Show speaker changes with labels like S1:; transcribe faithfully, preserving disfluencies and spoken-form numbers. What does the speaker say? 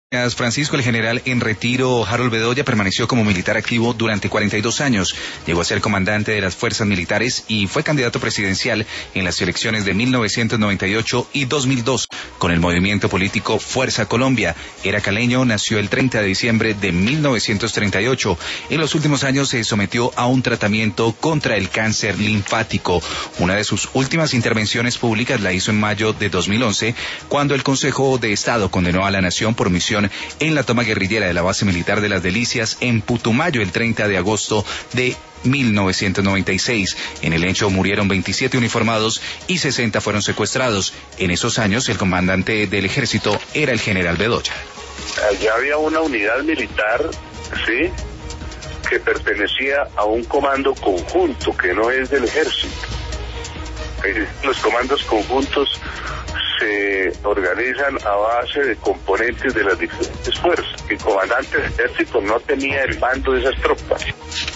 S1: Francisco, el general en retiro Harold Bedoya permaneció como militar activo durante cuarenta y dos años. Llegó a ser comandante de las fuerzas militares y fue candidato presidencial en las elecciones de mil novecientos noventa y ocho y dos mil dos con el movimiento político Fuerza Colombia. Era caleño, nació el treinta de diciembre de mil novecientos treinta y ocho. En los últimos años se sometió a un tratamiento contra el cáncer linfático. Una de sus últimas intervenciones públicas la hizo en mayo de dos mil once, cuando el Consejo de Estado condenó a la nación por omisión en la toma guerrillera de la base militar de Las Delicias en Putumayo el treinta de agosto de mil novecientos noventa y seis. En el hecho murieron veintisiete uniformados y sesenta fueron secuestrados. En esos años el comandante del ejército era el general Bedoya.
S2: Allá había una unidad militar, sí, que pertenecía a un comando conjunto que no es del ejército. Los comandos conjuntos se organizan a base de componentes de las diferentes fuerzas. El comandante del ejército no tenía el mando de esas tropas.